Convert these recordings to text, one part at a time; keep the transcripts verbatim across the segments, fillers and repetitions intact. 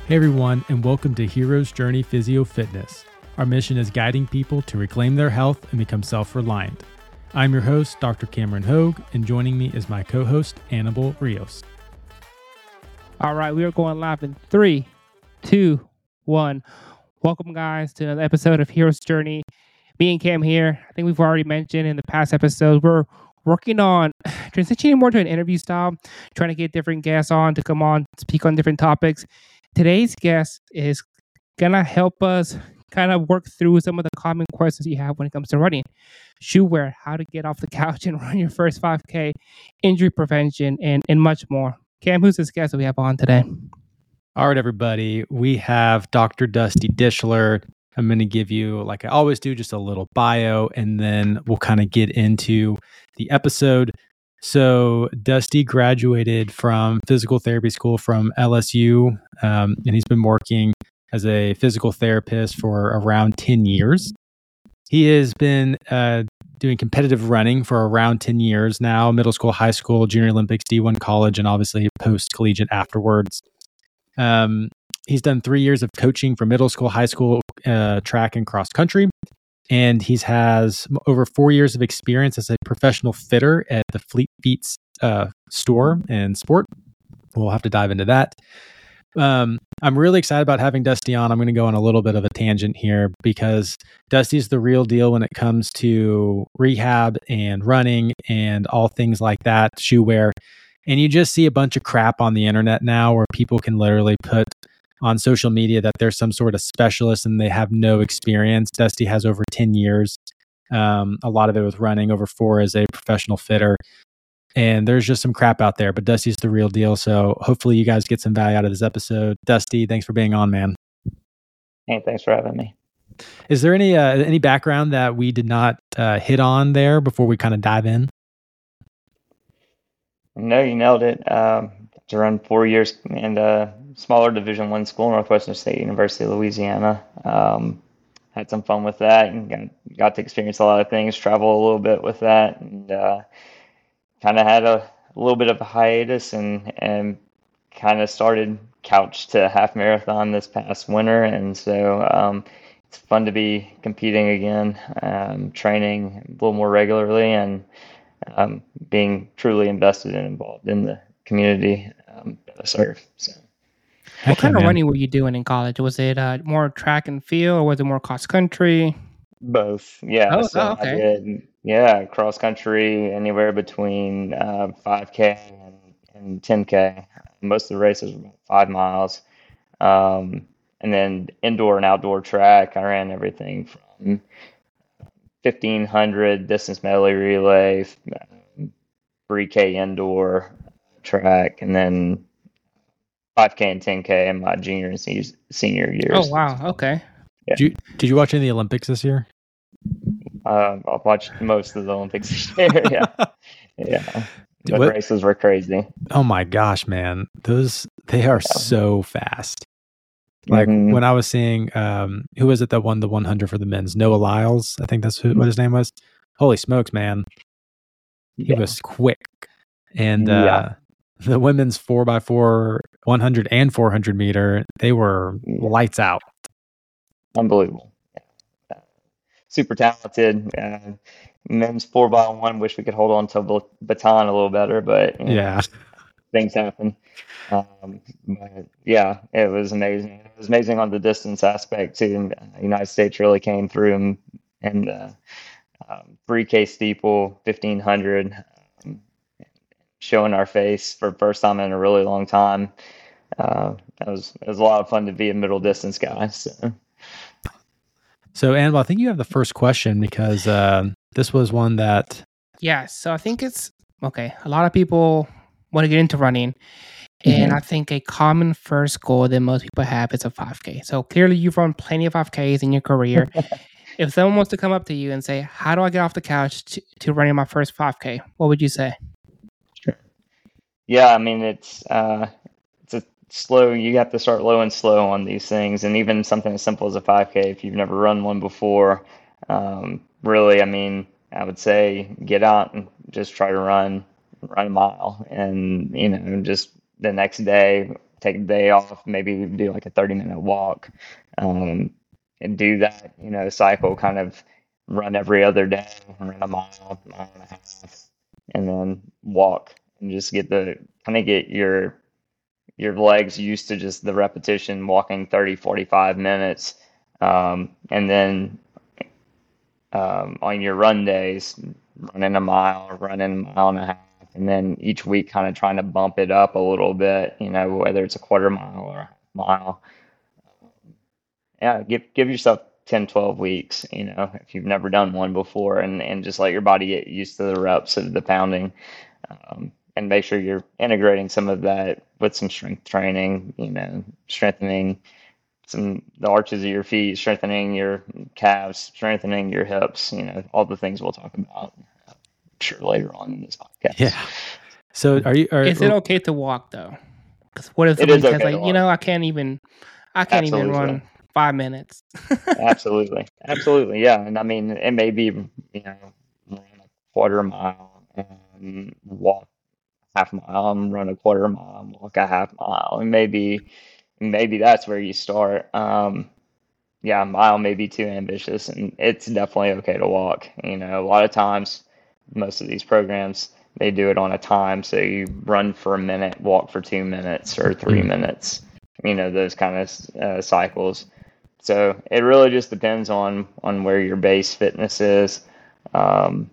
Hey everyone, and welcome to Hero's Journey Physio Fitness. Our mission is guiding people to reclaim their health and become self-reliant. I'm your host, Doctor Cameron Hogue, and joining me is my co-host, Annabelle Rios. All right, we are going live in three, two, one. Welcome, guys, to another episode of Hero's Journey. Me and Cam here. I think we've already mentioned in the past episodes, we're working on transitioning more to an interview style, trying to get different guests on to come on, speak on different topics. Today's guest is going to help us kind of work through some of the common questions you have when it comes to running. Shoe wear, how to get off the couch and run your first five K, injury prevention, and, and much more. Cam, who's this guest that we have on today? All right, everybody. We have Doctor Dusty Dishler. I'm going to give you, like I always do, just a little bio, and then we'll kind of get into the episode. So Dusty graduated from physical therapy school from L S U, um, and he's been working as a physical therapist for around ten years. He has been uh, doing competitive running for around ten years now, middle school, high school, junior Olympics, D one college, and obviously post-collegiate afterwards. Um, he's done three years of coaching for middle school, high school, uh, track and cross country. And he has over four years of experience as a professional fitter at the Fleet Feet uh, store and sport. We'll have to dive into that. Um, I'm really excited about having Dusty on. I'm going to go on a little bit of a tangent here because Dusty's the real deal when it comes to rehab and running and all things like that, shoe wear. And you just see a bunch of crap on the internet now where people can literally put on social media that there's some sort of specialist and they have no experience. Dusty has over ten years, um, a lot of it with running, over four as a professional fitter. And there's just some crap out there, but Dusty's the real deal. So hopefully you guys get some value out of this episode. Dusty, thanks for being on, man. Hey, thanks for having me. Is there any uh, any background that we did not uh, hit on there before we kind of dive in? No, you nailed it. Um, to run four years in a smaller Division One school, Northwestern State University of Louisiana. Um, had some fun with that and got, got to experience a lot of things, travel a little bit with that, and uh, kind of had a, a little bit of a hiatus and, and kind of started couch to half marathon this past winter. And so um, it's fun to be competing again, um, training a little more regularly, and um, being truly invested and involved in the community um, that I serve. So, what kind of running were you doing in college? Was it uh, more track and field, or was it more cross country? Both, yeah. Oh, so oh, okay. I did, yeah, cross country anywhere between uh, five K and, and ten K. Most of the races were about five miles. Um, and then indoor and outdoor track, I ran everything from fifteen hundred distance medley relay, three K indoor track, and then five K and ten K in my junior and senior, senior years. Oh, wow. Okay. Yeah. Did you, did you watch any of the Olympics this year? Uh, I've watched most of the Olympics this year. Yeah. Yeah. The What? races were crazy. Oh my gosh, man. Those, they are Yeah. so fast. Like Mhm. when I was seeing, um, who was it that won the one hundred for the men's? Noah Lyles, I think that's who, what his name was. Holy smokes, man. He Yeah. was quick. And uh, Yeah. the women's four by four, one hundred and four hundred meter, they were Yeah. lights out. Unbelievable. Yeah. Super talented. Uh, men's four by one. Wish we could hold on to a bal- baton a little better, but you know, Yeah. things happen. Um, but yeah, it was amazing. It was amazing on the distance aspect too. And the United States really came through and, and uh, um, three K steeple, fifteen hundred, um, showing our face for the first time in a really long time. Uh, that was it was a lot of fun to be a middle distance guy. So. So, Annabelle, I think you have the first question because uh, this was one that. Yeah, so I think it's, okay, a lot of people want to get into running, and Mhm. I think a common first goal that most people have is a five K. So clearly you've run plenty of five Ks in your career. If someone wants to come up to you and say, how do I get off the couch to, to running my first five K? What would you say? Sure. Yeah, I mean it's uh, it's a slow. You have to start low and slow on these things, and even something as simple as a five K. If you've never run one before, um, really, I mean, I would say get out and just try to run run a mile, and you know, just the next day take a day off, maybe do like a thirty minute walk, um, and do that, you know, cycle, kind of run every other day, run a mile, mile and a half, and then walk, and just get the kind of get your your legs used to just the repetition, walking thirty, forty-five minutes. Um, and then um, on your run days, running a mile, running a mile and a half, and then each week kind of trying to bump it up a little bit, you know, whether it's a quarter mile or a half mile. Yeah, give give yourself ten, twelve weeks, you know, if you've never done one before, and, and just let your body get used to the reps of the pounding. Um, and make sure you're integrating some of that with some strength training, you know, strengthening some the arches of your feet, strengthening your calves, strengthening your hips, you know, all the things we'll talk about, I'm sure, later on in this podcast. Yeah. So are you, are, Is it okay to walk though? Because what if It someone is says okay to like, you walk. know, I can't even, I can't even Absolutely. run five minutes. Absolutely. Absolutely. Yeah. And I mean, it may be, you know, run a quarter mile and walk half mile, and run a quarter mile, and walk a half mile. And maybe, maybe that's where you start. Um, yeah, a mile may be too ambitious, and it's definitely okay to walk. You know, a lot of times, most of these programs, they do it on a time. So you run for a minute, walk for two minutes or three Mm. minutes, you know, those kind of uh, cycles. So it really just depends on, on where your base fitness is. Um,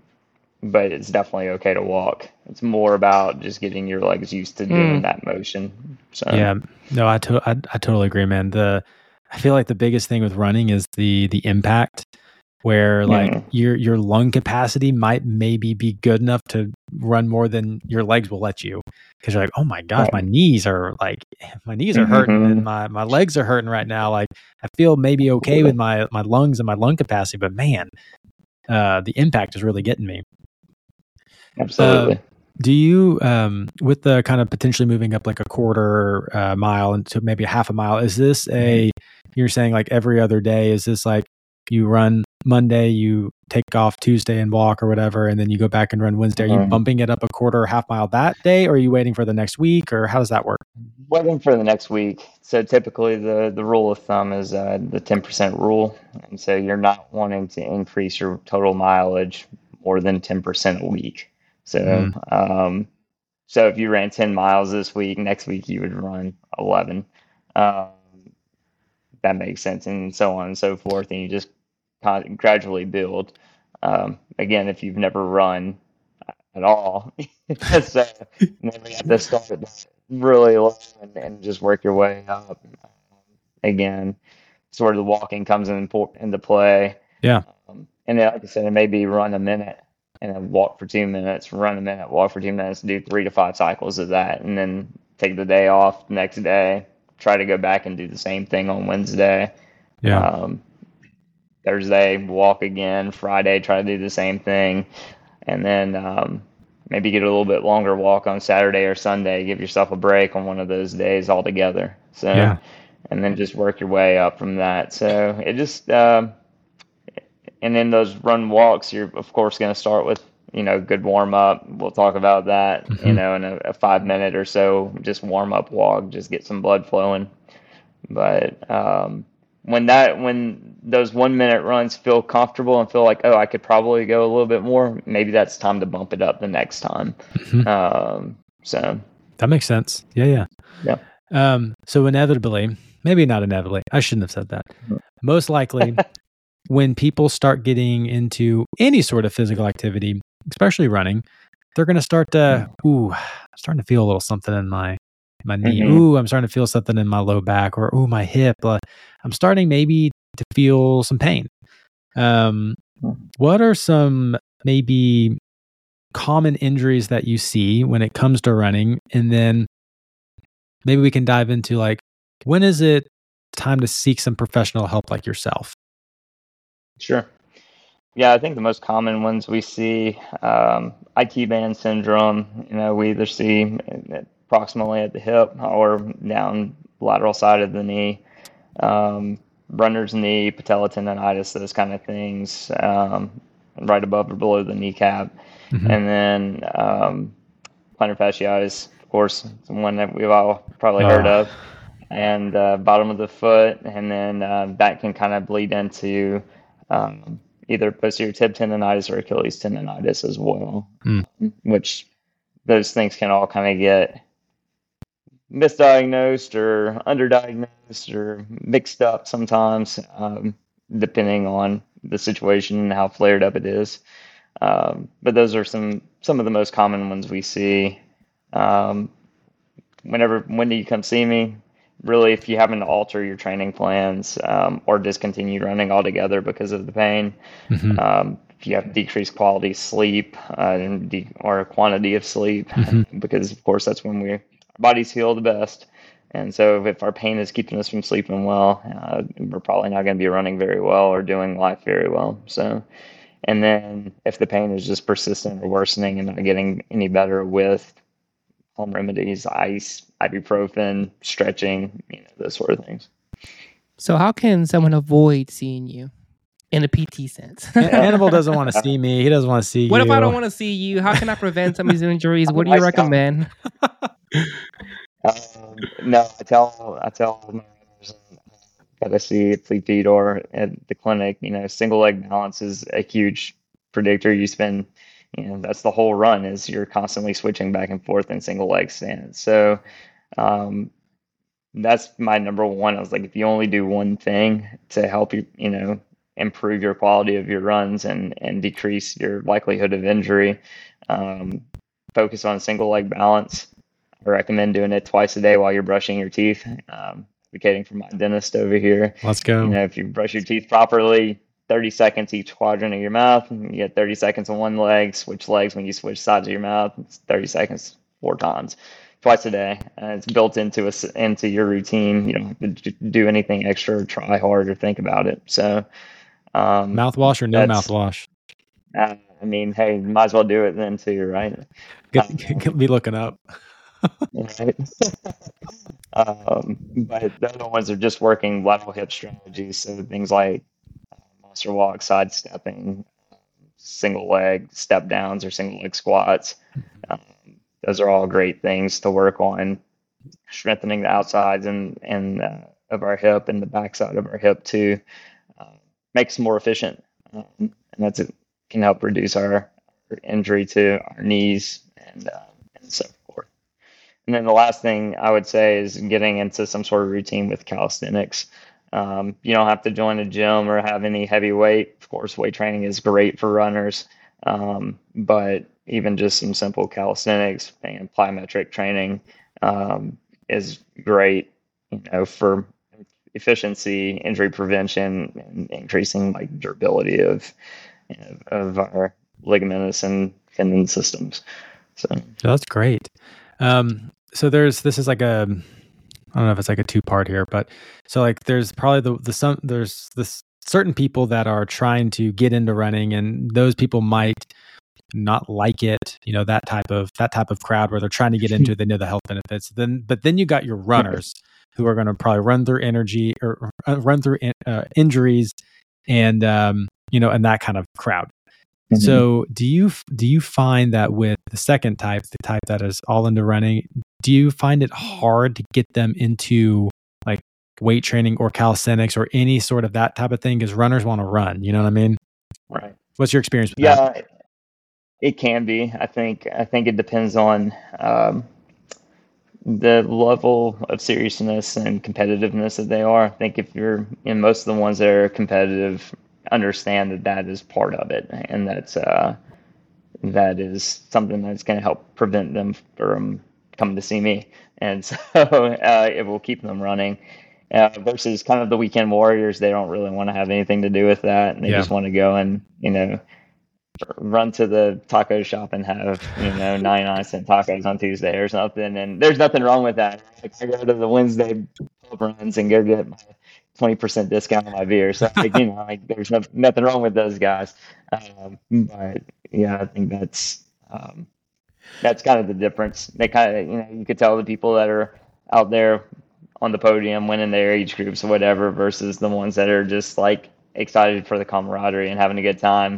but it's definitely okay to walk. It's more about just getting your legs used to doing Mm. that motion. So Yeah, no, I, to- I I totally agree, man. The I feel like the biggest thing with running is the the impact, where like Mhm. your your lung capacity might maybe be good enough to run more than your legs will let you, because you're like, oh my gosh, my Right. knees are like my knees are hurting and Mhm. my my legs are hurting right now. Like I feel maybe okay with my my lungs and my lung capacity, but man, uh, the impact is really getting me. Absolutely. Uh, do you, um, with the kind of potentially moving up like a quarter uh, mile into maybe a half a mile, is this a, you're saying like every other day, is this like you run Monday, you take off Tuesday and walk or whatever, and then you go back and run Wednesday? Are you Mhm. bumping it up a quarter or half mile that day, or are you waiting for the next week, or how does that work? Waiting for the next week. So typically the, the rule of thumb is uh, the ten percent rule. And so you're not wanting to increase your total mileage more than ten percent a week. So, Mm. um, so if you ran ten miles this week, next week you would run eleven. Um, that makes sense, and so on and so forth. And you just kind of gradually build. Um, again, if you've never run at all, so maybe you have to start at really low and, and just work your way up. Again, sort of the walking comes in, into play. Yeah. Um, and then, like I said, it may be run a minute and then walk for two minutes, run a minute, walk for two minutes, do three to five cycles of that, and then take the day off the next day, try to go back and do the same thing on Wednesday. Yeah. Um, Thursday, walk again. Friday, try to do the same thing. And then um, maybe get a little bit longer walk on Saturday or Sunday. Give yourself a break on one of those days altogether. So, Yeah. and then just work your way up from that. So it just, um, and then those run walks, you're of course going to start with, you know, good warm up. We'll talk about that, Mhm. you know, in a, a five minute or so, just warm up walk, just get some blood flowing. But um, when that, when those one minute runs feel comfortable and feel like, oh, I could probably go a little bit more, maybe that's time to bump it up the next time. Mhm. Um, so That makes sense. Yeah. Yeah. Yeah. Um, so inevitably, maybe not inevitably, I shouldn't have said that. Most likely, when people start getting into any sort of physical activity, especially running, they're going to start to, ooh, I'm starting to feel a little something in my my knee. Mhm. Ooh, I'm starting to feel something in my low back, or ooh, my hip. Uh, I'm starting maybe to feel some pain. Um, what are some maybe common injuries that you see when it comes to running? And then maybe we can dive into like, when is it time to seek some professional help like yourself? Sure. Yeah, I think the most common ones we see, um, I T band syndrome. You know, we either see approximately at the hip or down lateral side of the knee, um, runner's knee, patella tendonitis, those kind of things, um, right above or below the kneecap, Mhm. and then um, plantar fasciitis of course, it's one that we've all probably heard Oh. of, and uh, bottom of the foot, and then uh, that can kind of bleed into um, either posterior tib tendonitis or Achilles tendonitis as well, Hmm. which those things can all kind of get misdiagnosed or underdiagnosed or mixed up sometimes, um, depending on the situation and how flared up it is. Um, but those are some some of the most common ones we see. Um, whenever when do you come see me? Really, if you happen to alter your training plans um, or discontinue running altogether because of the pain, Mhm. um, if you have decreased quality sleep uh, and de- or quantity of sleep, Mhm. because of course that's when we our bodies heal the best. And so if our pain is keeping us from sleeping well, uh, we're probably not going to be running very well or doing life very well. So, and then if the pain is just persistent or worsening and not getting any better with home remedies, ice, ibuprofen, stretching, you know, those sort of things. So how can someone avoid seeing you in a P T sense? A- Hannibal doesn't want to see me. He doesn't want to see What you. if I don't want to see you? How can I prevent some of these injuries? What do you Nice guy. recommend? Um, no, I tell I tell my runners that I see at Fleet Feet or at the clinic, you know, single leg balance is a huge predictor. You spend, you know, that's the whole run is you're constantly switching back and forth in single leg stance. So um, that's my number one. I was like, if you only do one thing to help you, you know, improve your quality of your runs and and decrease your likelihood of injury, um, focus on single leg balance. I recommend doing it twice a day while you're brushing your teeth. Um, advocating for my dentist over here. Let's go. You know, if you brush your teeth properly, thirty seconds each quadrant of your mouth, and you get thirty seconds on one leg. Switch legs when you switch sides of your mouth. It's thirty seconds four times, twice a day. And it's built into a, into your routine. You don't have to do anything extra or try hard or think about it. So, um, Mouthwash or no that's- mouthwash? uh, I mean, hey, might as well do it then too, right? Get, Um, get me looking up. right? um, but the other ones are just working lateral hip strategies. So things like uh, monster walk, sidestepping, single leg step downs, or single leg squats. Um, those are all great things to work on, strengthening the outsides and and uh, of our hip and the backside of our hip to uh, make us more efficient, um, and that's it can help reduce our, our injury to our knees and uh, and so forth. And then the last thing I would say is getting into some sort of routine with calisthenics. Um, you don't have to join a gym or have any heavy weight. Of course, weight training is great for runners, um, but even just some simple calisthenics and plyometric training um, is great, you know, for efficiency, injury prevention, and increasing like durability of you know, of our ligamentous and tendon systems. So That's great. Um, so there's this is like a I don't know if it's like a two part here, but so like there's probably the the some there's this certain people that are trying to get into running, and those people might not like it, you know, that type of that type of crowd where they're trying to get into it, they know the health benefits. Then but then you got your runners who are going to probably run through energy or uh, run through uh, injuries and um, you know, and that kind of crowd. Mhm. So do you do you find that with the second type, the type that is all into running, do you find it hard to get them into like weight training or calisthenics or any sort of that type of thing? Because runners want to run, you know what I mean? right. What's your experience with that? Yeah, it can be. I think I think it depends on um, the level of seriousness and competitiveness that they are. I think if you're in most of the ones that are competitive, understand that that is part of it, and that's uh, that is something that's going to help prevent them from coming to see me, and so uh, it will keep them running. Uh, versus kind of the weekend warriors, they don't really want to have anything to do with that, and they Yeah. just want to go and you know run to the taco shop and have you know ninety-nine cent tacos on Tuesday or something. And there's nothing wrong with that. Like, I go to the Wednesday pub runs and go get my twenty percent discount on my beer. So like, you know, like there's no, nothing wrong with those guys. Um, but yeah, I think that's um, that's kind of the difference. They kind of you know you could tell the people that are out there on the podium winning their age groups or whatever versus the ones that are just like excited for the camaraderie and having a good time.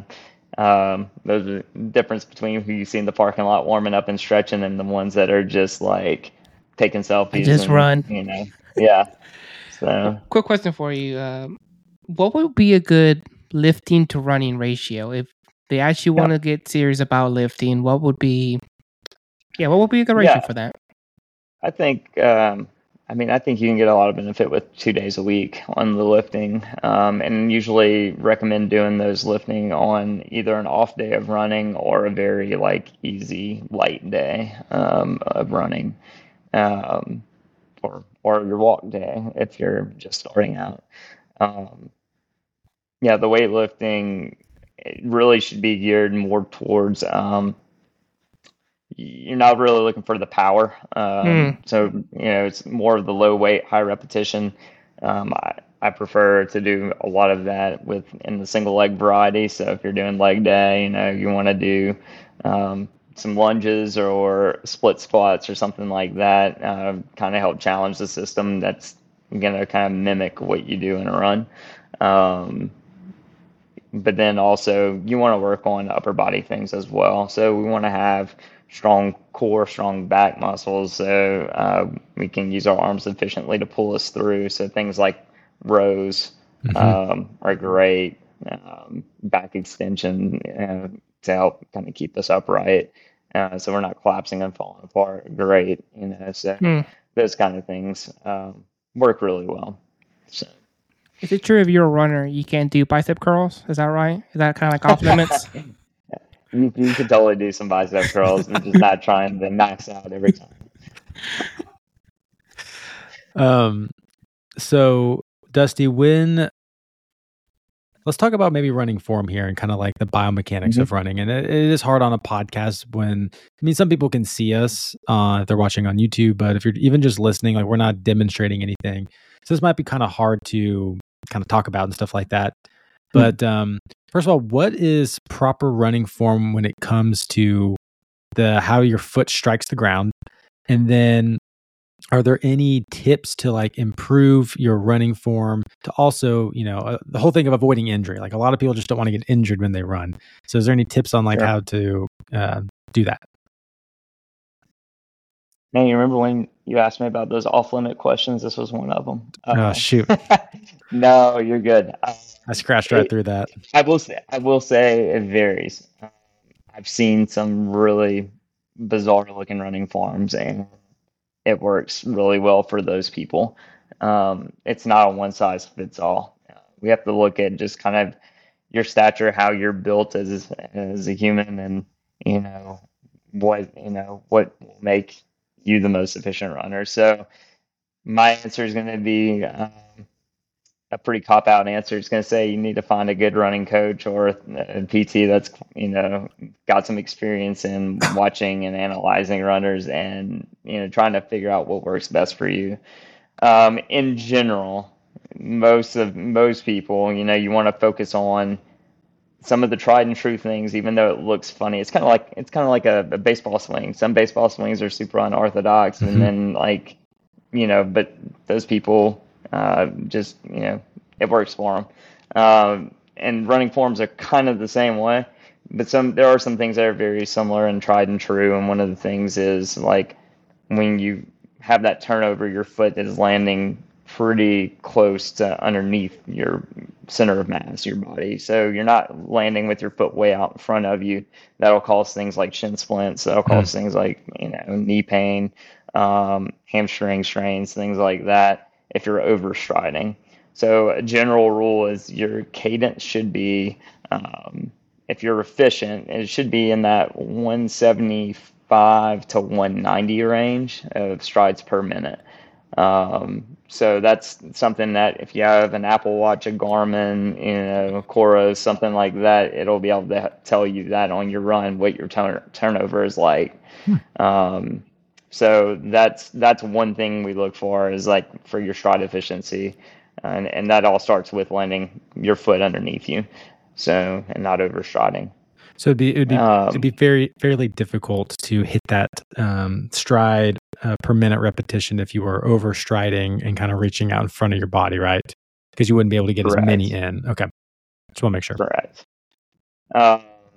Um, there's a difference between who you see in the parking lot warming up and stretching and the ones that are just like taking selfies. I just and, run. You know, yeah. So, quick question for you: um, what would be a good lifting to running ratio if they actually want to get serious about lifting? What would be, yeah, what would be a good ratio yeah, for that? I think, um, I mean, I think you can get a lot of benefit with two days a week on the lifting, um, and usually recommend doing those lifting on either an off day of running or a very like easy light day um, of running, um, or or your walk day if you're just starting out. Um, yeah, the weightlifting it really should be geared more towards. Um, you're not really looking for the power. Um, Hmm. so, you know, it's more of the low weight, high repetition. Um, I, I prefer to do a lot of that with in the single leg variety. So if you're doing leg day, you know, you want to do um, some lunges or split squats or something like that, uh, kind of help challenge the system. That's going to kind of mimic what you do in a run. Um, but then also you want to work on upper body things as well. So we want to have strong core, strong back muscles, so uh, we can use our arms efficiently to pull us through. So things like rows Mm-hmm. um, are great. Um, back extension uh, to help kind of keep us upright, uh, so we're not collapsing and falling apart. Great, you know. So Hmm. those kind of things um, work really well. So. Is it true if you're a runner, you can't do bicep curls? Is that right? Is that kind of like off limits? You, you could totally do some bicep curls and just not trying to max out every time. Um, so Dusty, when let's talk about maybe running form here and kind of like the biomechanics Mm-hmm. of running. And it, it is hard on a podcast when, I mean, some people can see us uh, if they're watching on YouTube, but if you're even just listening, like we're not demonstrating anything. So this might be kind of hard to kind of talk about and stuff like that. But um, first of all, what is proper running form when it comes to the how your foot strikes the ground? And then are there any tips to like improve your running form to also, you know, uh, the whole thing of avoiding injury? Like a lot of people just don't want to get injured when they run. So is there any tips on like Sure. how to uh, do that? Man, you remember when you asked me about those off-limit questions? This was one of them. Oh, Uh, shoot. no, you're good. Uh, I scratched right it, through that. I will say, I will say it varies. Um, I've seen some really bizarre-looking running forms, and it works really well for those people. Um, it's not a one size fits all. Uh, we have to look at just kind of your stature, how you're built as as a human, and you know what you know what will make you the most efficient runner. So my answer is going to be um, a pretty cop out answer. It's going to say you need to find a good running coach or a P T that's you know got some experience in watching and analyzing runners and you know trying to figure out what works best for you. Um, in general, most of most people, you know, you want to focus on some of the tried and true things, even though it looks funny. It's kind of like it's kind of like a, a baseball swing. Some baseball swings are super unorthodox, Mhm. and then like you know, but those people uh, just you know it works for them. Um, and running forms are kind of the same way, but some there are some things that are very similar and tried and true. And one of the things is like when you have that turnover, your foot is landing pretty close to underneath your center of mass, your body. So you're not landing with your foot way out in front of you. That'll cause things like shin splints. That'll cause mm. things like you know knee pain, um, hamstring strains, things like that. If you're overstriding, so a general rule is your cadence should be, um, if you're efficient, it should be in that one seventy-five to one ninety range of strides per minute. Um, so that's something that if you have an Apple Watch, a Garmin, you know, Coros, something like that, it'll be able to tell you that on your run what your turn- turnover is like. Hmm. Um, so that's that's one thing we look for is like for your stride efficiency, and and that all starts with landing your foot underneath you, so and not overstriding. So it'd be it'd be um, it'd be very fairly difficult to hit that um, stride uh, per minute repetition if you were overstriding and kind of reaching out in front of your body, right? Because you wouldn't be able to get correct. As many in. Okay, just want to make sure. Correct. Um,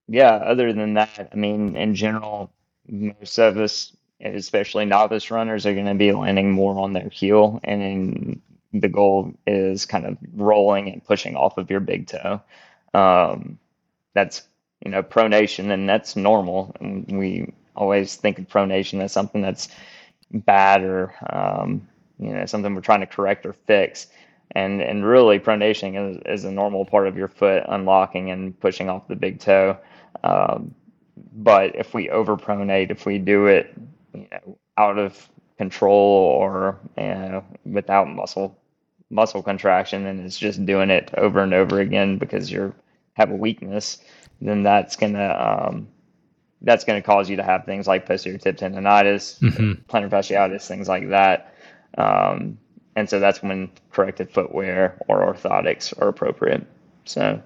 yeah, other than that, I mean, in general, most of us, especially novice runners, are going to be landing more on their heel, and then the goal is kind of rolling and pushing off of your big toe. Um, that's, you know, pronation, and that's normal. And we always think of pronation as something that's bad or, um, you know, something we're trying to correct or fix. And and really, pronation is, is a normal part of your foot unlocking and pushing off the big toe. Um, but if we overpronate, if we do it, you know, out of control or, you know, without muscle muscle contraction, and it's just doing it over and over again because you have a weakness, then that's gonna um, that's gonna cause you to have things like posterior tib tendonitis, Mm-hmm. plantar fasciitis, things like that. Um, and so that's when corrected footwear or orthotics are appropriate. So,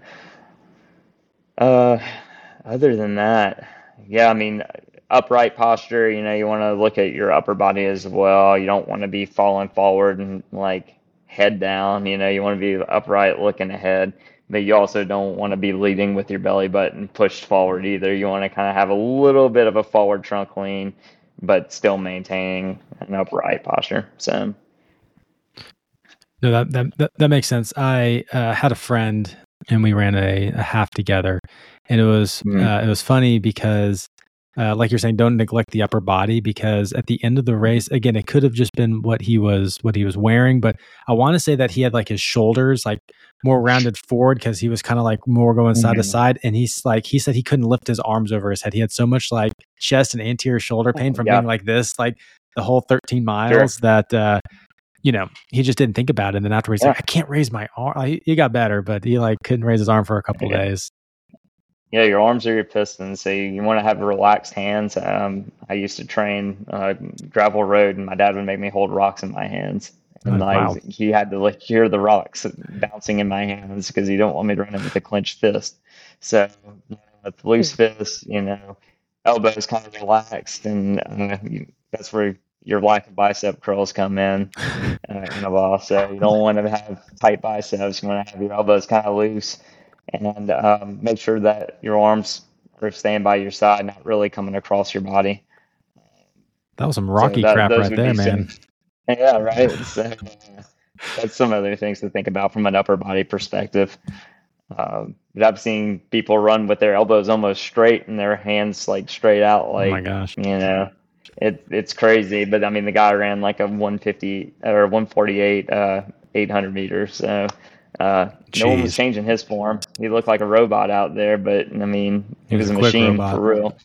uh, other than that, yeah, I mean, upright posture, you know, you want to look at your upper body as well. You don't want to be falling forward and like head down, you know, you want to be upright looking ahead, but you also don't want to be leading with your belly button pushed forward either. You want to kind of have a little bit of a forward trunk lean, but still maintaining an upright posture. So, No, that, that that that makes sense. I uh, had a friend, and we ran a, a half together, and it was mm, uh, it was funny because, uh, like you're saying, don't neglect the upper body, because at the end of the race, again, it could have just been what he was what he was wearing, but I want to say that he had like his shoulders like more rounded forward because he was kind of like more going side to mhm. side, and he's like he said he couldn't lift his arms over his head. He had so much like chest and anterior shoulder pain from Yeah, being like this, like the whole thirteen sure. miles that. Uh, you know, he just didn't think about it. And then afterwards, he's Yeah. like, I can't raise my arm. Like, he got better, but he like couldn't raise his arm for a couple of Yeah. days. Yeah, your arms are your pistons, so you, you want to have relaxed hands. Um, I used to train uh, gravel road, and my dad would make me hold rocks in my hands, Oh, and wow. like he had to like hear the rocks bouncing in my hands because he don't want me to run it with a clenched fist. So, you know, with loose fists, you know, elbows kind of relaxed, and uh, you, that's where your lack of bicep curls come in uh, in a while. So you don't want to have tight biceps. You want to have your elbows kind of loose, and um, make sure that your arms are staying by your side, not really coming across your body. That was some So Rocky that crap those right would there, be some, man. yeah, right. So uh, that's some other things to think about from an upper body perspective. Um, but I've seen people run with their elbows almost straight and their hands like straight out, Oh my like, gosh. you know, it it's crazy. But I mean, the guy ran like a one fifty or one forty-eight, uh, eight hundred meters. So uh, no one was Jeez. changing his form. He looked like a robot out there, but I mean, He he was was a a quick machine robot. for real.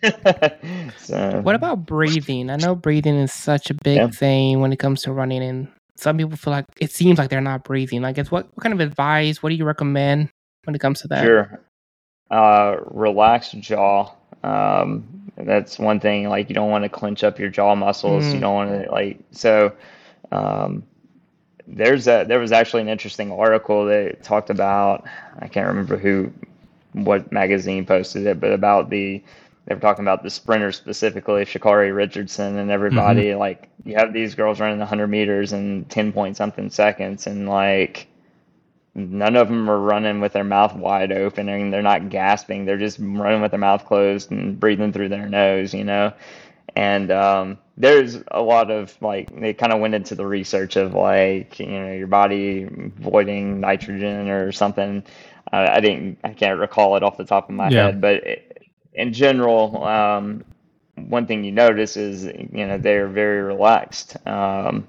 So What about breathing? I know breathing is such a big yeah, thing when it comes to running, and some people feel like it seems like they're not breathing. I guess what, what kind of advice, what do you recommend when it comes to that? sure. Uh, relaxed jaw. Um, that's one thing. Like you don't want to clench up your jaw muscles. You Mm, don't want to like so. Um, there's a there was actually an interesting article that talked about. I can't remember who, what magazine posted it, but about the they were talking about the sprinters specifically, Shakari Richardson and Hmm. everybody. Like you have these girls running one hundred meters in ten point something seconds, and like none of them are running with their mouth wide open and they're not gasping. They're just running with their mouth closed and breathing through their nose, you know? And um, there's a lot of like, they kind of went into the research of like, you know, your body voiding nitrogen or something. Uh, I didn't, I can't recall it off the top of my Yeah. head, but it, in general, um, one thing you notice is, you know, they're very relaxed. Um,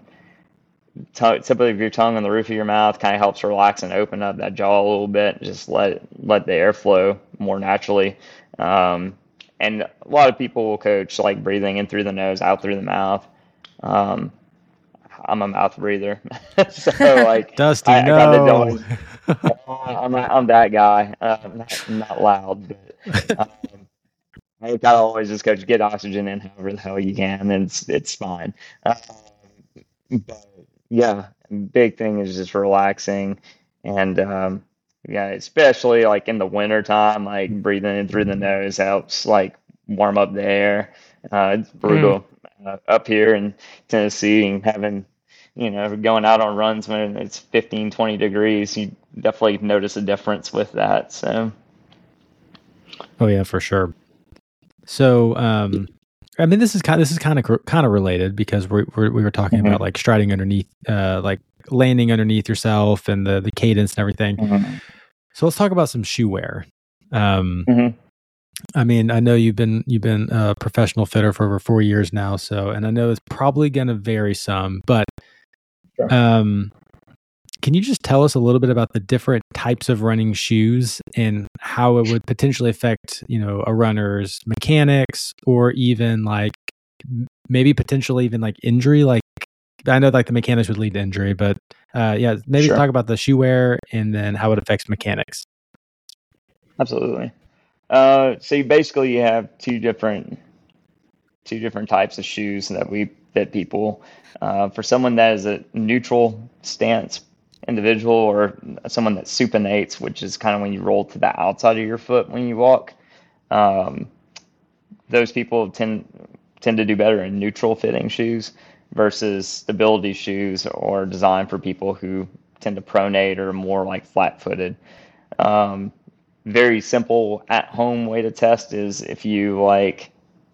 t- tip of your tongue on the roof of your mouth kind of helps relax and open up that jaw a little bit. Just let let the air flow more naturally. Um, and a lot of people will coach like breathing in through the nose, out through the mouth. Um, I'm a mouth breather, so like Dusty, I, I kind of no. always I'm I'm that guy. Uh, I'm not, I'm not loud, but um, I gotta always just coach get oxygen in however the hell you can, and it's it's fine. Um, but yeah, big thing is just relaxing and um yeah, especially like in the winter time, like breathing in through the nose helps like warm up the air. Uh, it's mm. brutal uh, up here in Tennessee and having, you know, going out on runs when it's fifteen, twenty degrees, you definitely notice a difference with that. So Oh yeah, for sure. So, um, I mean, this is kind. This is kind of kind of related because we we we were talking Mm-hmm. about like striding underneath, uh, like landing underneath yourself and the the cadence and everything. Mm-hmm. So let's talk about some shoe wear. Um, Mm-hmm. I mean, I know you've been you've been a professional fitter for over four years now. So, and I know it's probably going to vary some, but Sure. um, can you just tell us a little bit about the different types of running shoes and how it would potentially affect, you know, a runner's mechanics or even like m- maybe potentially even like injury? Like I know like the mechanics would lead to injury, but uh, yeah, maybe Sure. talk about the shoe wear and then how it affects mechanics. Absolutely. Uh, so you basically you have two different two different types of shoes that we that people uh, for someone that is a neutral stance individual or someone that supinates, which is kind of when you roll to the outside of your foot when you walk. Um, those people tend tend to do better in neutral fitting shoes versus stability shoes or designed for people who tend to pronate or more like flat footed. Um, very simple at home way to test is if you like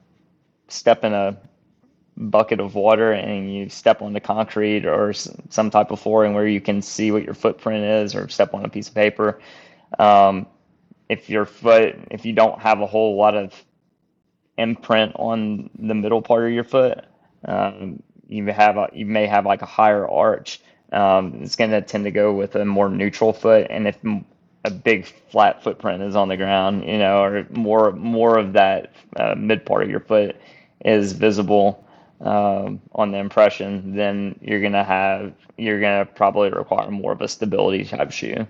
step in a bucket of water and you step on the concrete or some type of flooring where you can see what your footprint is, or step on a piece of paper. Um, if your foot, if you don't have a whole lot of imprint on the middle part of your foot, um, you may have a, you may have like a higher arch. Um, it's going to tend to go with a more neutral foot, and if a big flat footprint is on the ground, you know, or more more of that uh, mid part of your foot is visible um, on the impression, then you're gonna have you're gonna probably require more of a stability type shoe.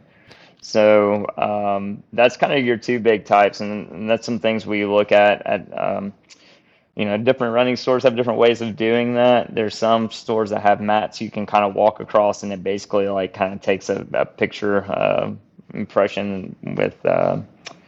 So um, that's kind of your two big types, and, and that's some things we look at at um, you know, different running stores have different ways of doing that. There's some stores that have mats you can kind of walk across, and it basically like kind of takes a, a picture uh, impression with uh,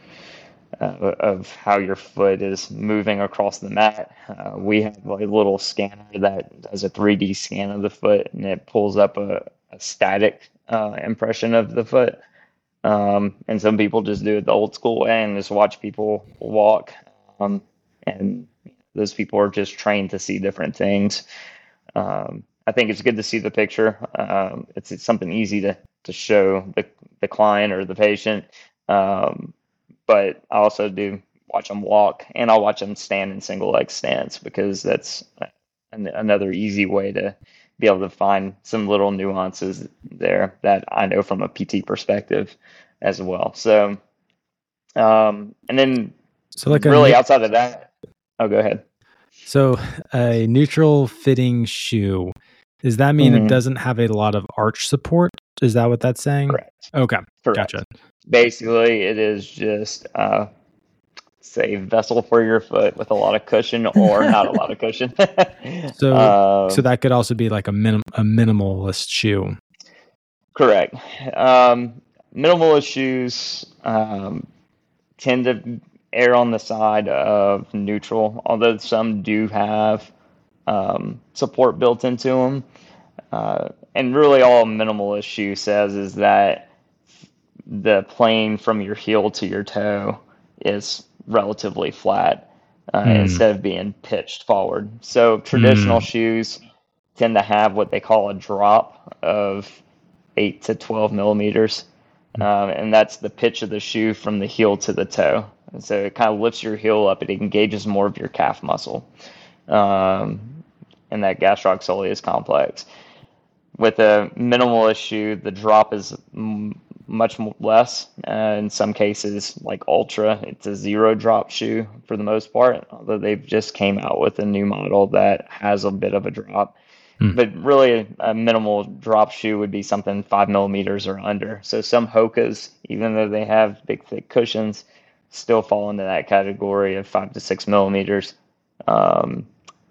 uh, of how your foot is moving across the mat. Uh, we have a little scanner that does a three D scan of the foot, and it pulls up a, a static uh, impression of the foot. Um, and some people just do it the old school way and just watch people walk. Um, and those people are just trained to see different things. Um, I think it's good to see the picture. Um, it's, it's something easy to, to show the, the client or the patient. Um, but I also do watch them walk, and I'll watch them stand in single leg stance, because that's an, another easy way to be able to find some little nuances there that I know from a P T perspective as well. So, um, and then So like a really neu- outside of that, oh, go ahead. so a neutral fitting shoe, does that mean Mhm. it doesn't have a lot of arch support? Is that what that's saying? Correct. Okay, Correct. gotcha. Basically, it is just uh, say vessel for your foot with a lot of cushion or not a lot of cushion. So um, so that could also be like a minim- a minimalist shoe. Correct. Um, minimalist shoes um, tend to err on the side of neutral, although some do have um, support built into them. Uh, and really, all a minimalist shoe says is that the plane from your heel to your toe is relatively flat uh, Hmm. instead of being pitched forward. So traditional Hmm. shoes tend to have what they call a drop of eight to twelve millimeters. Um, and that's the pitch of the shoe from the heel to the toe. And so it kind of lifts your heel up. It engages more of your calf muscle um, and that gastroc-soleus complex. With a minimalist shoe, the drop is m- much less. Uh, in some cases, like Ultra, it's a zero drop shoe for the most part, although they've just came out with a new model that has a bit of a drop. Hmm. But really, a minimal drop shoe would be something five millimeters or under. So some Hokas, even though they have big, thick cushions, still fall into that category of five to six millimeters. Um,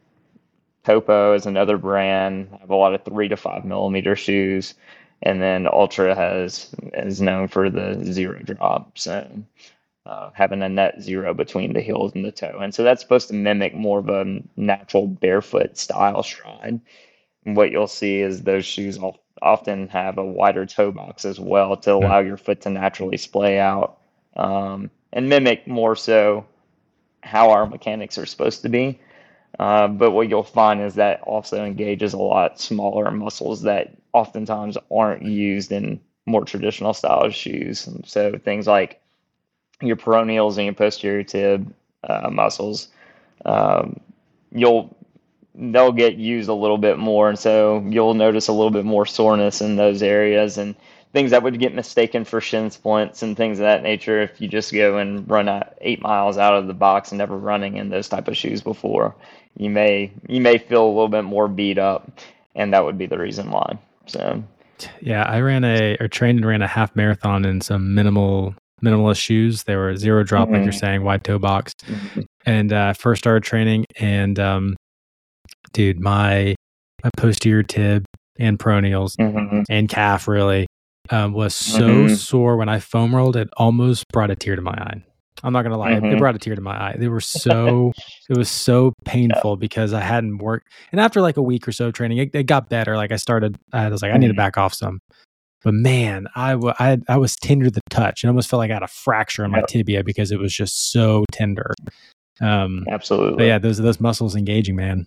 Topo is another brand. Have a lot of three to five millimeter shoes, and then Ultra has is known for the zero drop, so uh, having a net zero between the heels and the toe, and so that's supposed to mimic more of a natural barefoot style stride. And what you'll see is those shoes often have a wider toe box as well to allow your foot to naturally splay out. Um, and mimic more so how our mechanics are supposed to be. Uh, but what you'll find is that also engages a lot smaller muscles that oftentimes aren't used in more traditional style shoes. So things like your peroneals and your posterior tib uh, muscles, um, you'll they'll get used a little bit more, and so you'll notice a little bit more soreness in those areas and things that would get mistaken for shin splints and things of that nature if you just go and run out eight miles out of the box and never running in those type of shoes before. You may you may feel a little bit more beat up, and that would be the reason why. So yeah, I ran a or trained and ran a half marathon in some minimal minimalist shoes. They were zero drop, mm-hmm. like you're saying, wide toe box. Mm-hmm. And uh, first started training, and um, dude, my my posterior tib and peroneals mm-hmm. and calf really um, was so mm-hmm. sore when I foam rolled. It almost brought a tear to my eye. I'm not gonna lie, mm-hmm. it brought a tear to my eye. They were so it was so painful yeah. because I hadn't worked. And after like a week or so of training, it, it got better. Like I started, I was like, mm-hmm. I need to back off some. But man, I, w- I, I was tender to the touch, and almost felt like I had a fracture in my yep. tibia because it was just so tender. Um, Absolutely. But yeah, those those muscles engaging, man.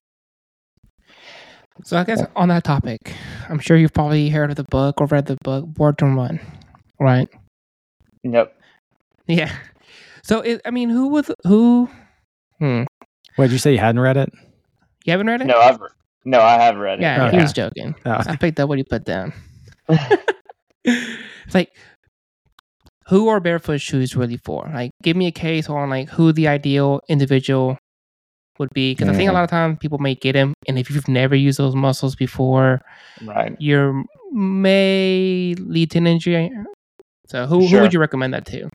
So I guess on that topic, I'm sure you've probably heard of the book or read the book Born to Run, right? Yep. Yeah. So it, I mean, who was who? Hmm. Wait, did you say you hadn't read it? You haven't read it? No, I've no, I have read it. Yeah, oh, he yeah. was joking. Oh. I picked up what he put down. It's like, who are barefoot shoes really for? Like, give me a case on like who the ideal individual would be, because mm-hmm. I think a lot of times people may get them, and if you've never used those muscles before, right, you may lead to an injury. So, who sure. who would you recommend that to?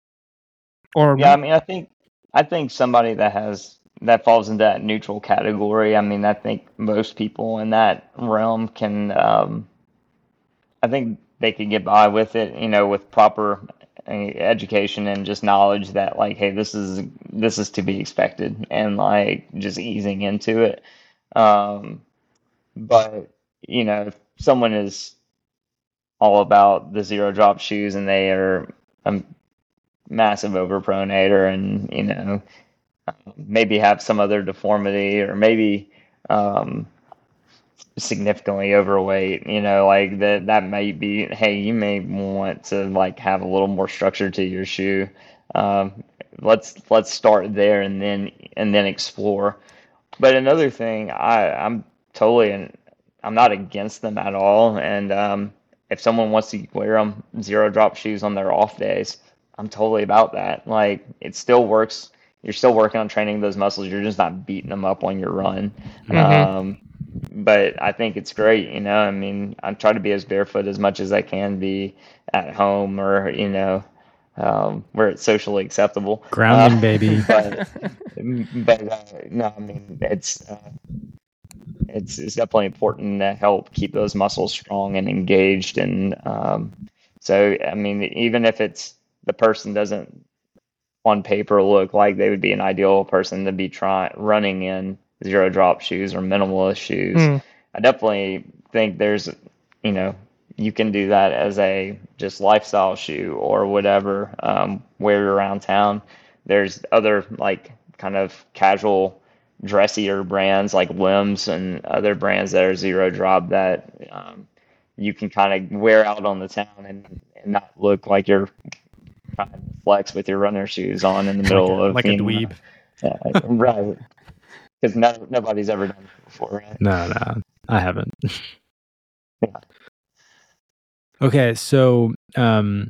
Or yeah, I mean, I think I think somebody that has that falls into that neutral category. I mean, I think most people in that realm can. Um, I think they could get by with it, you know, with proper education and just knowledge that, like, hey, this is this is to be expected, and like just easing into it. Um, but you know, if someone is all about the zero drop shoes and they are a massive overpronator, and you know, maybe have some other deformity, or maybe um, significantly overweight, you know, like that that might be, hey, you may want to like have a little more structure to your shoe. Um, let's let's start there and then and then explore. But another thing, I I'm totally I'm not against them at all, and um, if someone wants to wear them zero drop shoes on their off days, I'm totally about that. Like, it still works. You're still working on training those muscles. You're just not beating them up on your run. Mm-hmm. Um, but I think it's great. You know, I mean, I try to be as barefoot as much as I can be at home, or, you know, um, where it's socially acceptable. Grounding, uh, baby. But, but uh, no, I mean, it's, uh, it's, it's definitely important to help keep those muscles strong and engaged. And um, so, I mean, even if it's, the person doesn't on paper look like they would be an ideal person to be trying running in zero drop shoes or minimalist shoes, mm. I definitely think there's, you know, you can do that as a just lifestyle shoe or whatever, um, where you're around town. There's other like kind of casual dressier brands like Limbs and other brands that are zero drop that um, you can kind of wear out on the town and, and not look like you're trying to flex with your runner shoes on in the middle like a, of like being, a dweeb, uh, right? Because no, nobody's ever done it before, right? No, no, I haven't. Yeah. Okay, so um,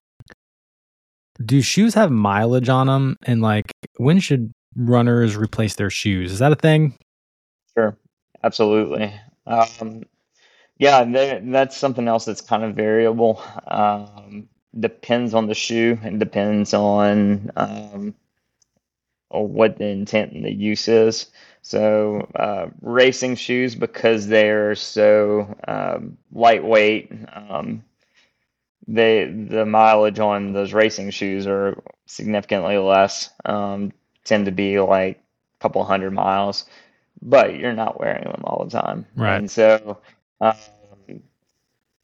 do shoes have mileage on them, and like when should runners replace their shoes? Is that a thing? Sure, absolutely. Um, yeah, they, that's something else that's kind of variable. Um, depends on the shoe and depends on um, or what the intent and the use is. So uh, racing shoes, because they're so um, lightweight, um, they the mileage on those racing shoes are significantly less, um, tend to be like a couple hundred miles, but you're not wearing them all the time. Right. And so um,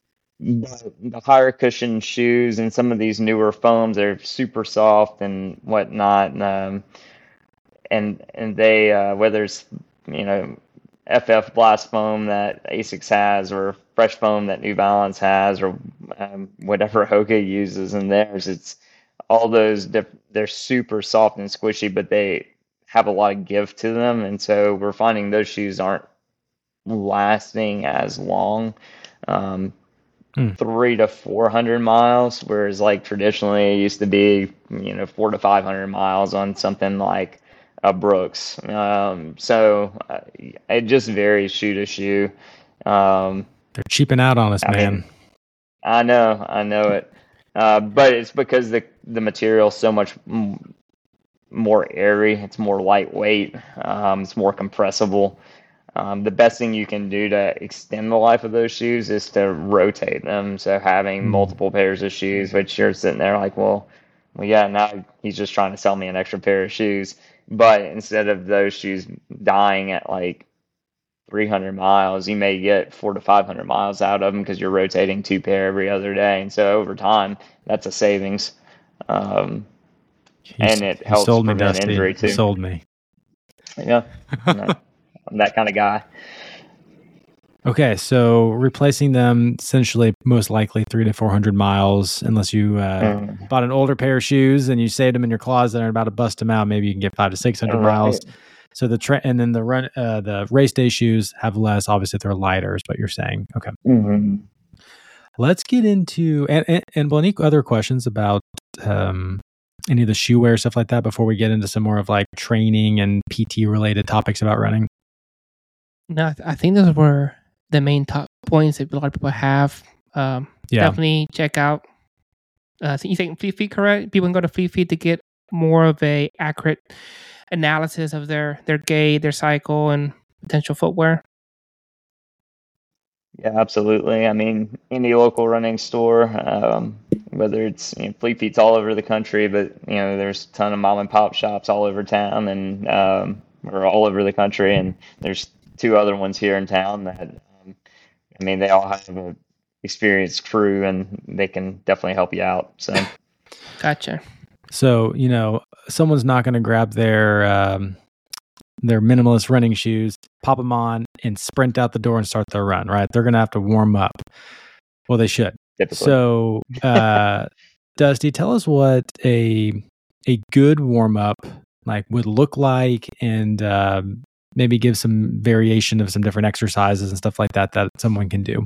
but the higher cushion shoes and some of these newer foams are super soft and whatnot. And, um, and, and they, uh, whether it's, you know, F F Blast foam that Asics has, or Fresh foam that New Balance has, or um, whatever Hoka uses in theirs, it's all those, diff- they're super soft and squishy, but they have a lot of give to them. And so we're finding those shoes aren't lasting as long. Um, Hmm. three to four hundred miles, whereas like traditionally it used to be, you know, four to five hundred miles on something like a Brooks. Um, so uh, it just varies shoe to shoe. Um, They're cheaping out on us, I man. mean, I know, I know it, uh, but it's because the the material's so much m- more airy. It's more lightweight. Um, it's more compressible. Um, the best thing you can do to extend the life of those shoes is to rotate them. So having Mm. multiple pairs of shoes, which you're sitting there like, well, well, yeah, now he's just trying to sell me an extra pair of shoes. But instead of those shoes dying at like three hundred miles, you may get four to five hundred miles out of them because you're rotating two pair every other day. And so over time, that's a savings. Um, You and s- it you helps sold me, prevent Dusty. injury You too. sold me. Yeah, no, I'm that kind of guy. Okay, so replacing them essentially most likely three to four hundred miles, unless you uh, Mm, bought an older pair of shoes and you saved them in your closet and are about to bust them out. Maybe you can get five to six hundred miles. right. So the tra- and then the run uh, the race day shoes have less. Obviously, they're lighter, is what you're saying. Okay, hmm let's get into and and, and Blanique, other questions about um, any of the shoe wear stuff like that before we get into some more of like training and P T related topics about running. No, I, th- I think those were the main top points that a lot of people have. Um, Yeah. Definitely check out. Uh, so you think Fleet Feet, correct? People can go to Fleet Feet to get more of a accurate analysis of their their gait, their cycle, and potential footwear. Yeah, absolutely. I mean, any local running store, um, whether it's, you know, Fleet Feet's all over the country, but you know, there's a ton of mom and pop shops all over town, and um, or all over the country, and there's two other ones here in town that, um, I mean, they all have a experienced crew, and they can definitely help you out. So, Gotcha. So, you know, someone's not going to grab their um, their minimalist running shoes, pop them on, and sprint out the door and start their run, right? They're going to have to warm up. Well, they should. typically, So, uh, Dusty, tell us what a a good warm up like would look like, and um, maybe give some variation of some different exercises and stuff like that that someone can do.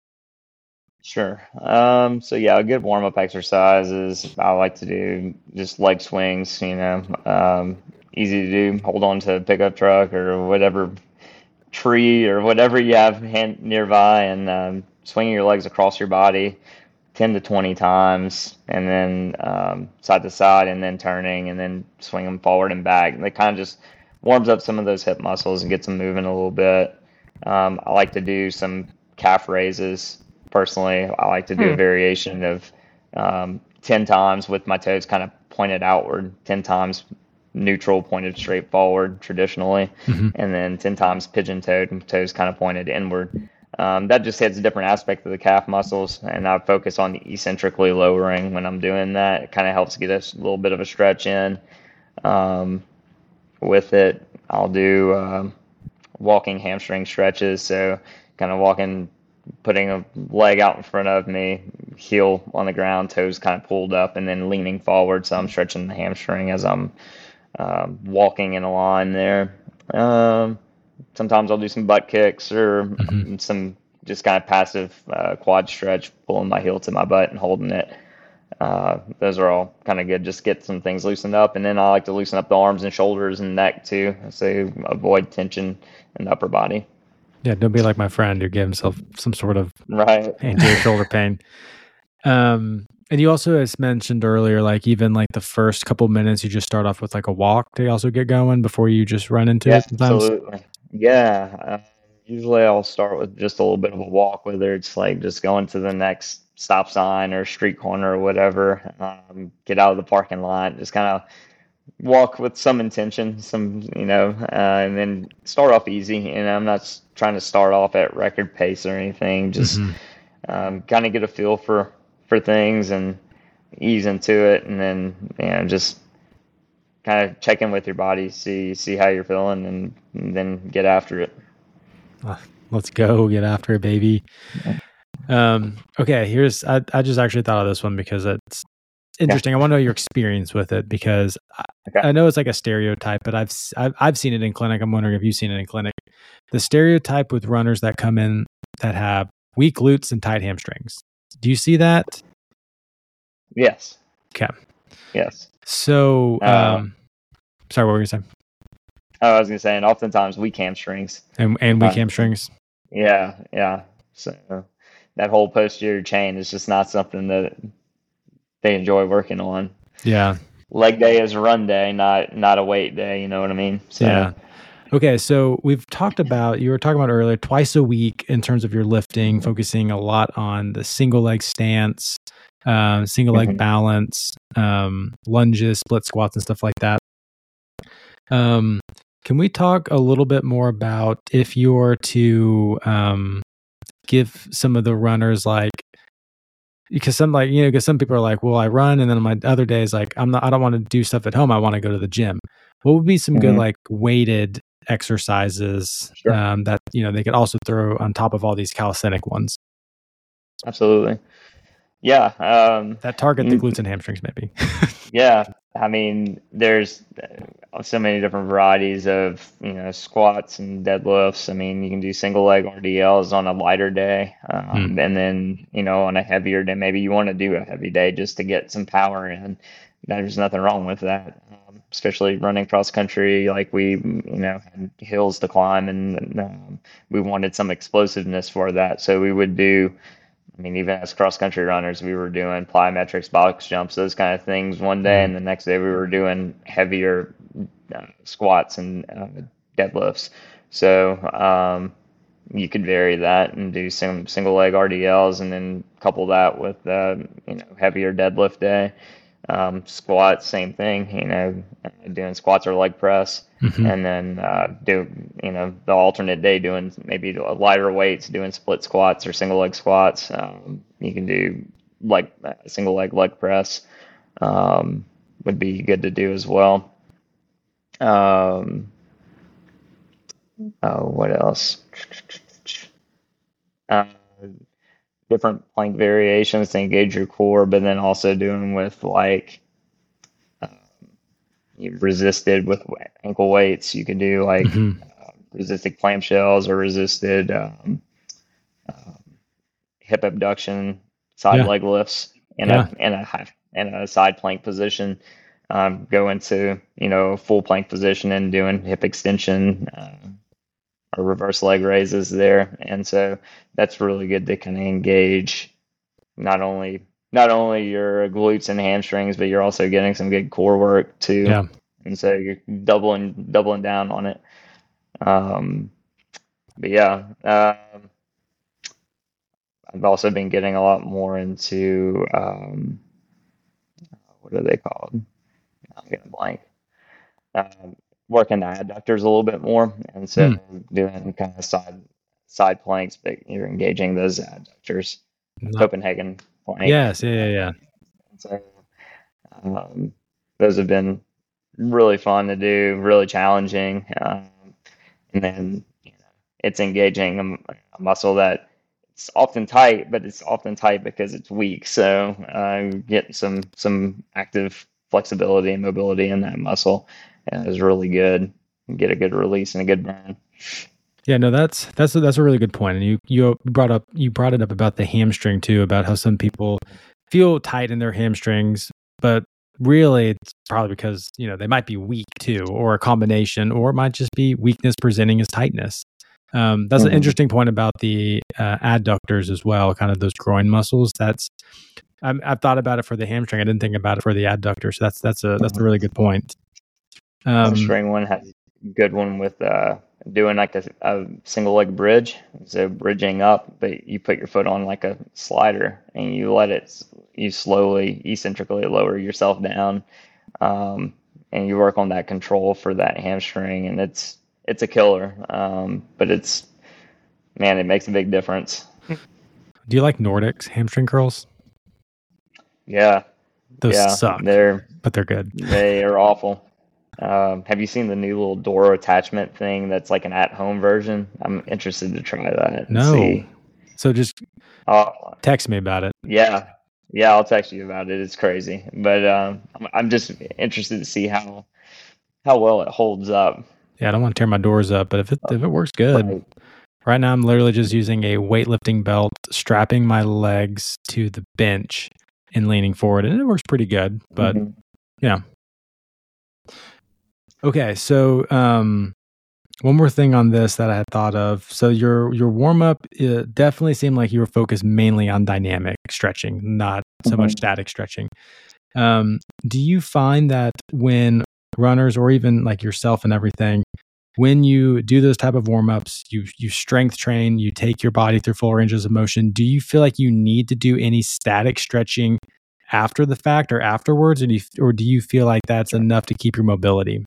sure. Um, so yeah, a good warm up exercise is I like to do just leg swings, you know, um, easy to do. Hold on to a pickup truck or whatever tree or whatever you have hand nearby, and um, swinging your legs across your body ten to twenty times, and then um, side to side, and then turning, and then swing them forward and back. And it kind of just warms up some of those hip muscles and gets them moving a little bit. Um, I like to do some calf raises. Personally, I like to do Hmm. a variation of um, ten times with my toes kind of pointed outward, ten times neutral, pointed straight forward traditionally, Mhm. and then ten times pigeon toed and toes kind of pointed inward. Um, that just hits a different aspect of the calf muscles, and I focus on eccentrically lowering when I'm doing that. It kind of helps get a s- little bit of a stretch in. Um, with it, I'll do um, walking hamstring stretches, so kind of walking, putting a leg out in front of me, heel on the ground, toes kind of pulled up, and then leaning forward, so I'm stretching the hamstring as I'm um, walking in a line there. Um, sometimes I'll do some butt kicks or Mhm. some just kind of passive uh, quad stretch, pulling my heel to my butt and holding it. Uh, those are all kind of good. Just get some things loosened up, and then I like to loosen up the arms and shoulders and neck too, so avoid tension in the upper body. Yeah, don't be like my friend who gave himself some sort of Right. anterior shoulder pain. Um, and you also, as mentioned earlier, like even like the first couple minutes, you just start off with like a walk to also get going before you just run into Yeah, it sometimes. absolutely. Yeah. Uh, usually I'll start with just a little bit of a walk, whether it's like just going to the next stop sign or street corner or whatever. Um, get out of the parking lot, just kind of walk with some intention, some, you know, uh, and then start off easy. You know, I'm not s- trying to start off at record pace or anything. Just Mhm. um, kind of get a feel for, for things and ease into it, and then you know just kind of check in with your body, see see how you're feeling, and, and then get after it. Uh, let's go get after it, baby. Um, okay, here's I, I just actually thought of this one because it's interesting. Yeah. I want to know your experience with it because I, okay. I know it's like a stereotype, but I've, I've I've seen it in clinic. I'm wondering if you've seen it in clinic. The stereotype with runners that come in that have weak glutes and tight hamstrings. Do you see that? Yes. Okay. Yes. So, um, um sorry, what were you saying? I was going to say, and oftentimes weak hamstrings. And and weak um, hamstrings. Yeah, yeah. So that whole posterior chain is just not something that they enjoy working on. Yeah. Leg day is run day, not not a weight day. You know what I mean? So, yeah. Okay, so we've talked about, you were talking about earlier, twice a week in terms of your lifting, focusing a lot on the single leg stance, um, single leg mm-hmm. balance, um, lunges, split squats, and stuff like that. Um, can we talk a little bit more about if you were to um, give some of the runners like, because some like, you know, because some people are like, well, I run, and then on my other days, like, I'm not, I don't want to do stuff at home. I want to go to the gym. What would be some mm-hmm. good, like, weighted exercises sure. um, that, you know, they could also throw on top of all these calisthenic ones? Absolutely. Yeah. Um, that target the glutes and hamstrings, maybe. Yeah. I mean, there's so many different varieties of, you know, squats and deadlifts. I mean, you can do single leg R D Ls on a lighter day. Um, hmm. And then, you know, on a heavier day, maybe you want to do a heavy day just to get some power in. There's nothing wrong with that. Um, especially running cross country, like we, you know, had hills to climb, and um, we wanted some explosiveness for that. So we would do, I mean, even as cross country runners, we were doing plyometrics, box jumps, those kind of things one day, and the next day we were doing heavier uh, squats and uh, deadlifts. So um, you could vary that and do some single leg R D Ls, and then couple that with uh, you know heavier deadlift day. Um, squats, same thing. You know, doing squats or leg press. Mm-hmm. And then uh, do, you know, the alternate day doing maybe lighter weights, doing split squats or single leg squats. Um, you can do like single leg leg press um, would be good to do as well. Um, oh, what else? Uh, different plank variations to engage your core, but then also doing with like You've resisted with ankle weights. You can do like mm-hmm. uh, resisted clamshells or resisted um, um, hip abduction, side yeah. leg lifts in yeah. a in a in a side plank position. Um, go into you know full plank position and doing hip extension uh, or reverse leg raises there, and so that's really good to kind of engage not only. Not only your glutes and hamstrings, but you're also getting some good core work too. Yeah. And so you're doubling doubling down on it. Um, but yeah, um, I've also been getting a lot more into um, what are they called? I'm getting blank. Um, working the adductors a little bit more, and so hmm. doing kind of side side planks, but you're engaging those adductors. Not- Copenhagen. Plank. Yes, yeah, yeah, yeah. So, um, those have been really fun to do, really challenging, um, and then you know, it's engaging a, a muscle that it's often tight, but it's often tight because it's weak. So uh, get some some active flexibility and mobility in that muscle, and it's really good. Get a good release and a good burn. Yeah, no, that's that's a, that's a really good point. And you you brought up you brought it up about the hamstring too, about how some people feel tight in their hamstrings, but really it's probably because you know they might be weak too, or a combination, or it might just be weakness presenting as tightness. Um, that's mm-hmm. an interesting point about the uh, adductors as well, kind of those groin muscles. That's I'm, I've thought about it for the hamstring. I didn't think about it for the adductor. So that's that's a that's a really good point. Um, hamstring one has a good one with. Uh... doing like a, a single leg bridge, so bridging up, but you put your foot on like a slider and you let it, you slowly eccentrically lower yourself down, um, and you work on that control for that hamstring, and it's it's a killer, um, but it's man, it makes a big difference. Do you like Nordics hamstring curls? Yeah. Those yeah, suck, they're but they're good. they are awful. Um, have you seen the new little door attachment thing that's like an at-home version? I'm interested to try that and No. see. So just Uh, text me about it. yeah, yeah, I'll text you about it. It's crazy, but um, I'm, I'm just interested to see how how well it holds up. Yeah, I don't want to tear my doors up, but if it if it works good. Right. Right now, I'm literally just using a weightlifting belt, strapping my legs to the bench and leaning forward, and it works pretty good. But Mhm. yeah. Okay, so um, one more thing on this that I had thought of. So your your warm up uh, definitely seemed like you were focused mainly on dynamic stretching, not so much Mhm. static stretching. Um, do you find that when runners or even like yourself and everything, when you do those type of warm-ups, you you strength train, you take your body through full ranges of motion, do you feel like you need to do any static stretching after the fact or afterwards, or do you, or do you feel like that's enough to keep your mobility?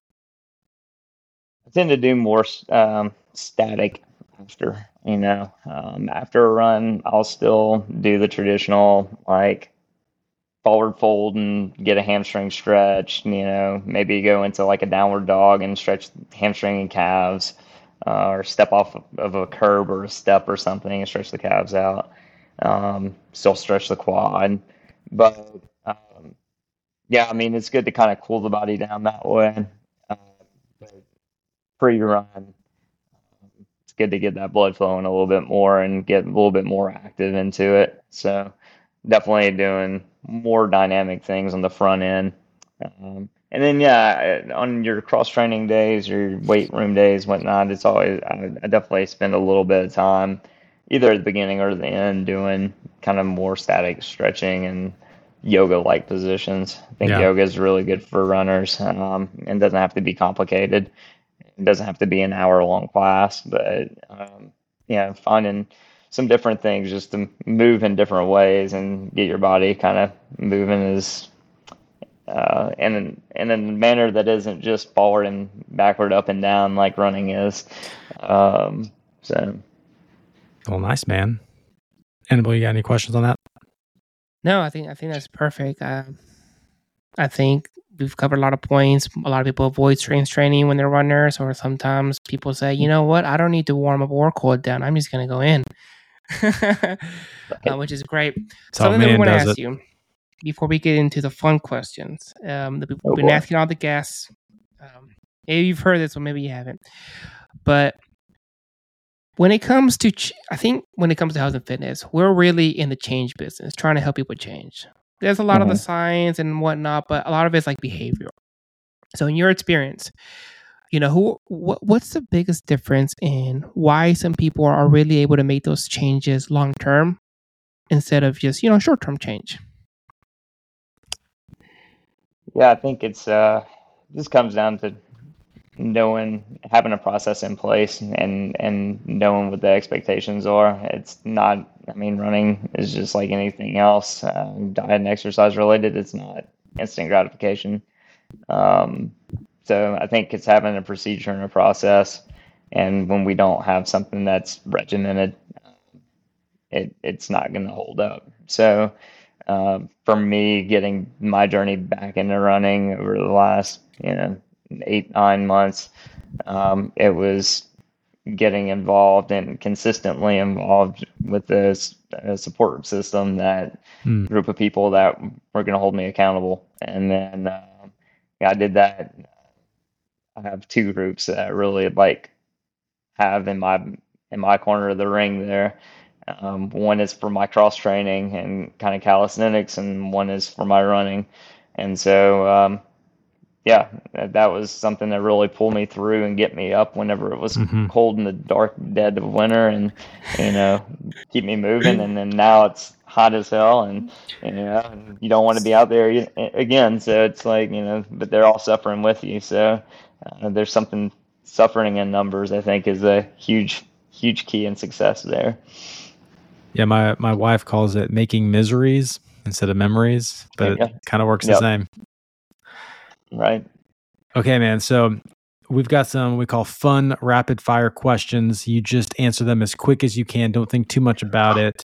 I tend to do more um, static after, you know, um, after a run, I'll still do the traditional like forward fold and get a hamstring stretch, you know, maybe go into like a downward dog and stretch hamstring and calves, uh, or step off of a curb or a step or something and stretch the calves out. Um, still stretch the quad. But um, yeah, I mean, it's good to kind of cool the body down that way. Uh, Pre-run, it's good to get that blood flowing a little bit more and get a little bit more active into it. So definitely doing more dynamic things on the front end. Um, and then, yeah, on your cross training days or your weight room days, whatnot, it's always, I, I definitely spend a little bit of time either at the beginning or the end doing kind of more static stretching and yoga like positions. I think Yeah. yoga is really good for runners, um, and doesn't have to be complicated. It doesn't have to be an hour long class, but um, yeah, finding some different things just to move in different ways and get your body kind of moving is uh, in in a manner that isn't just forward and backward, up and down like running is. Um, so, Well, nice, man. Annabelle, you got any questions on that? No, I think I think that's perfect. Um, I think we've covered a lot of points. A lot of people avoid strength training when they're runners, or sometimes people say, you know what, I don't need to warm up or cool down. I'm just going to go in, uh, which is great. That's how Something that we man want to does ask it. you before we get into the fun questions um, that we've Oh, been boy. asking all the guests. Um, maybe you've heard this, or maybe you haven't. But when it comes to, ch- I think when it comes to health and fitness, we're really in the change business, trying to help people change. There's a lot of the Mhm. science and whatnot, but a lot of it's like behavioral. So, in your experience, you know, who, what, what's the biggest difference in why some people are really able to make those changes long term instead of just, you know, short term change? Yeah, I think it's uh, this comes down to knowing, having a process in place and and knowing what the expectations are. It's not, I mean, running is just like anything else, uh, diet and exercise related. It's not instant gratification. Um, so I think it's having a procedure and a process. And when we don't have something that's regimented, it it's not going to hold up. So uh, for me, getting my journey back into running over the last, you know, eight, nine months, um, it was getting involved and consistently involved with this uh, support system, that Hmm. group of people that were going to hold me accountable. And then uh, yeah, I did that. I have two groups that I really like have in my in my corner of the ring there. Um, one is for my cross training and kind of calisthenics, and one is for my running. And so, um, yeah, that, that was something that really pulled me through and get me up whenever it was Mhm. cold in the dark dead of winter, and you know, keep me moving. And then now it's hot as hell, and you know, and you don't want to be out there y- again. So it's like, you know, but they're all suffering with you. So uh, there's something, suffering in numbers, I think, is a huge, huge key in success there. Yeah, my, my wife calls it making miseries instead of memories, but it Yeah. kind of works Yep. the same. Right. Okay, man. So we've got some we call fun rapid fire questions. You just answer them as quick as you can. Don't think too much about it.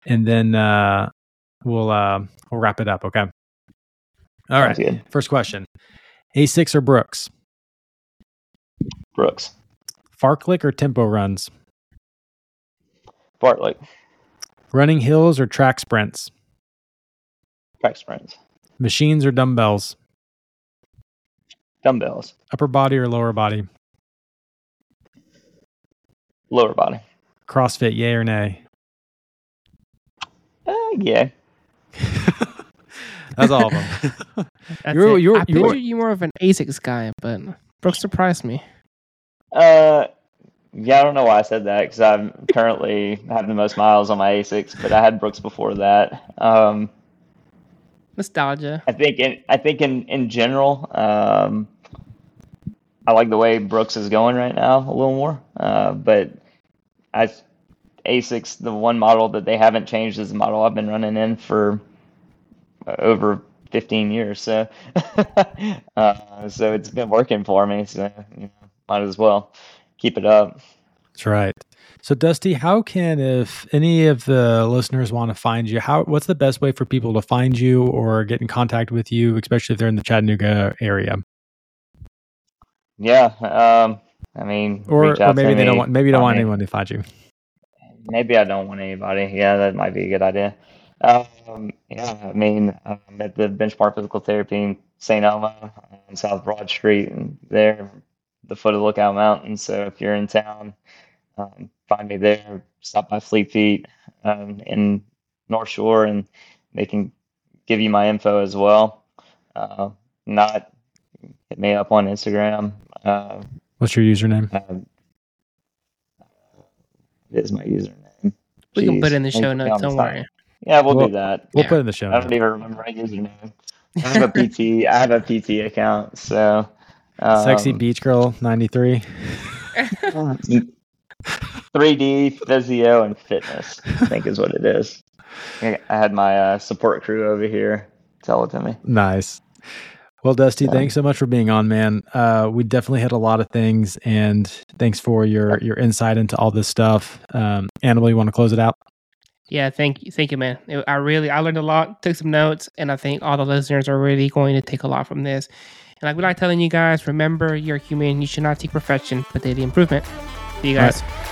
and then uh, we'll uh, we'll wrap it up. Okay. All Sounds right. good. First question: Asics or Brooks? Brooks. Fartlek or tempo runs? Fartlek. Running hills or track sprints? Track sprints. Machines or dumbbells? Dumbbells. Upper body or lower body? Lower body. CrossFit, yay or nay? Uh, yeah. That's all of them. That's You're- it. you're- I you're- pictured you more of an Asics guy, but Brooks surprised me. Uh, yeah, I don't know why I said that because I currently have the most miles on my Asics, but I had Brooks before that. Um, Nostalgia. I think in I think in in general, um, I like the way Brooks is going right now a little more. Uh, but I Asics, the one model that they haven't changed is the model I've been running in for over fifteen years. So, uh, so it's been working for me. So, you know, might as well keep it up. That's right. So, Dusty, how can, if any of the listeners want to find you, how what's the best way for people to find you or get in contact with you, especially if they're in the Chattanooga area? Yeah, um, I mean, Or, reach or out maybe to they me, don't want maybe you don't find want me. anyone to find you. Maybe I don't want anybody. Yeah, that might be a good idea. Um, yeah, I mean, I'm at the Benchmark Physical Therapy in Saint Elmo on South Broad Street, and there, the foot of Lookout Mountain. So if you're in town, um, find me there. Stop by Fleet Feet um, in North Shore, and they can give you my info as well. Uh, not hit me up on Instagram. Uh, What's your username? um, it is my username. We can put it Jeez, in the now you show put me notes. on the Don't spot. worry. Yeah, we'll Well, do that. We'll Yeah. put it in the show I don't notes. even remember my username. I have a P T. I have a P T account. So, Sexy um, Beach Girl ninety-three. three D physio and fitness, I think is what it is. I I had my uh, support crew over here tell it to me. Nice. Well, Dusty, Yeah. thanks so much for being on, man. Uh, we definitely hit a lot of things, and thanks for your your insight into all this stuff. Um, Annabelle, you want to close it out? Yeah, thank you, thank you, man. It- I really, I learned a lot, took some notes, and I think all the listeners are really going to take a lot from this. And like we like telling you guys, remember, you're human. You should not seek perfection, but daily improvement. See you All right. guys.